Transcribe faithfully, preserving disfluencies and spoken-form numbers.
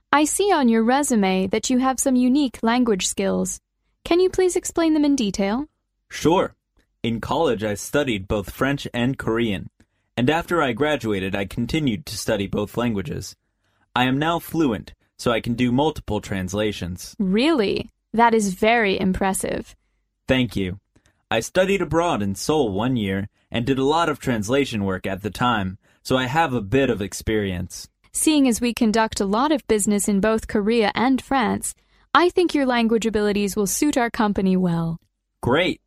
I see on your resume that you have some unique language skills. Can you please explain them in detail? Sure. In college, I studied both French and Korean, and after I graduated, I continued to study both languages. I am now fluent, so I can do multiple translations. Really? That is very impressive. Thank you. I studied abroad in Seoul one year and did a lot of translation work at the time, so I have a bit of experience. Seeing as we conduct a lot of business in both Korea and France, I think your language abilities will suit our company well. Great.